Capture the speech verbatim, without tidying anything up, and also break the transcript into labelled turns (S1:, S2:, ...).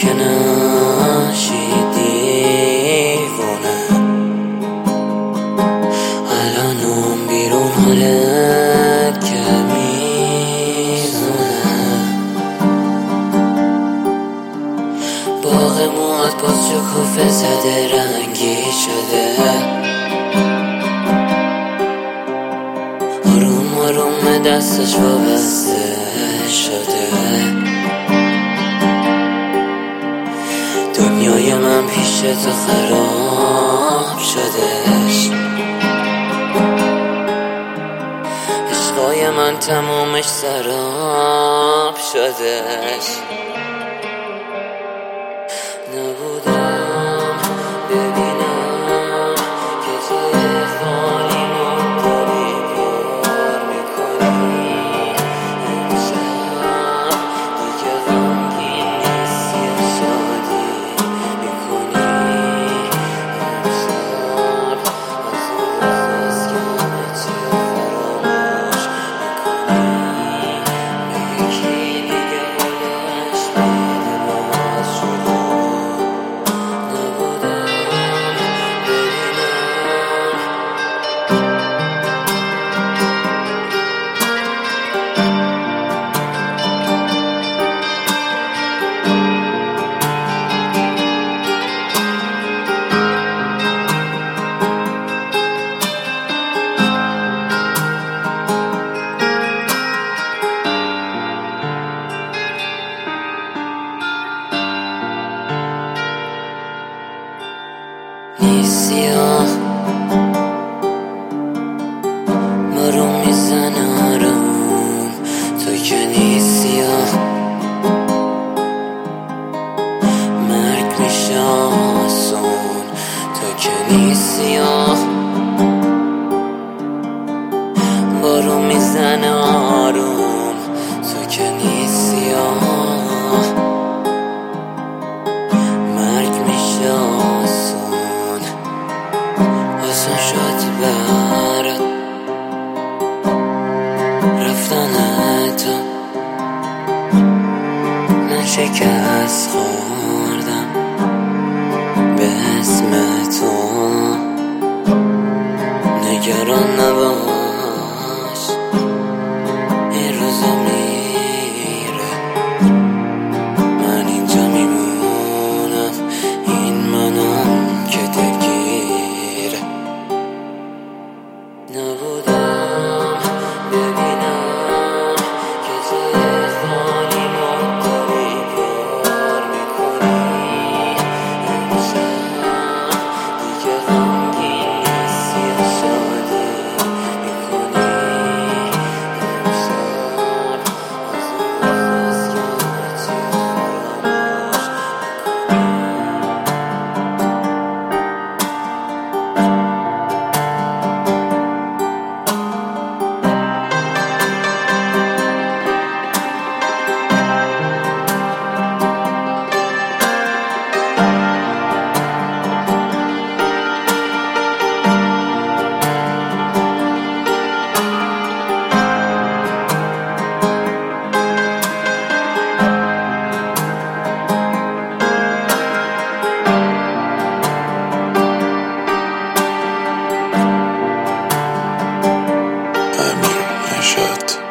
S1: که نشی دیوونه، الان اون بیرون حالت که میزونه. باغ موهات باز شکوفه زده رنگی شده، آروم آروم دستش وابسته شده. دنیای من پیش تو خراب شدش، عشقای من تمامش سراب شدش. نبودم ببینم که توی خالیمو داری پر میکنی. امشب دیگه غمگین نیستی و شادی میکنی. امشب از اون روز که همه چی فراموش میکنی. به یکی دیگه حالش میده باز شروع. نیستی ها برو میزنه آروم، تو که نیستی ها مرگ میشه آسون. تو که نیستی ها برو میزنه آروم، تو که نیستی ها مرگ میشه آسون. آسان شد برات رفتن تو، من شکست خوردم به اسم تو. نگران نباش این روزا میره، من اینجا میمونم، این منم که دلگیره. نبودم ببینم که توی خالیمو داری پر میکنی. امشب دیگه غمگین نیستی و شادی میکنی. امشب از اون روز که همه چی فراموش
S2: امیر نژاد.